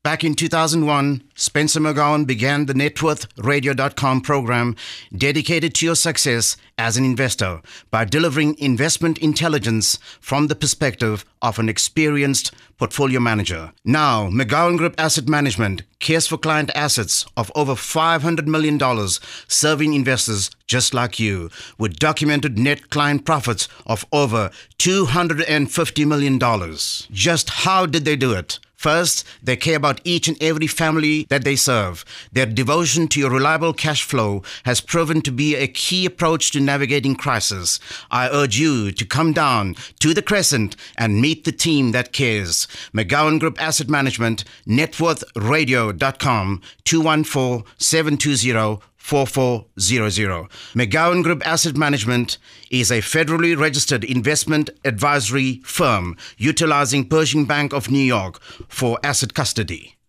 Back in 2001, Spencer McGowan began the NetWorthRadio.com program dedicated to your success as an investor by delivering investment intelligence from the perspective of an experienced portfolio manager. Now, McGowan Group Asset Management cares for client assets of over $500 million, serving investors just like you, with documented net client profits of over $250 million. Just how did they do it? First, they care about each and every family that they serve. Their devotion to your reliable cash flow has proven to be a key approach to navigating crisis. I urge you to come down to the Crescent and meet the team that cares. McGowan Group Asset Management, NetWorthRadio.com, 214-720-4400. McGowan Group Asset Management is a federally registered investment advisory firm utilizing Pershing Bank of New York for asset custody.